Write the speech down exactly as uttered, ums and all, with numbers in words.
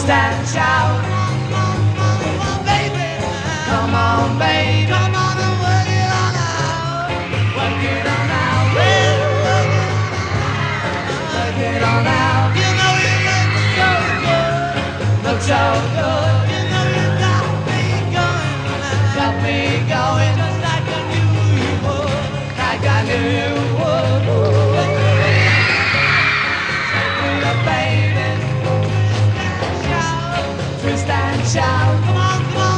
twist and shout. Come on, baby, come on and work it on out. Work it on out, baby. Work it on out. You know you look so good, look so good. You know you got me going, got me going, just like I knew you would, like I knew you would. Baby, twist and shout, twist and shout. Come on, come on.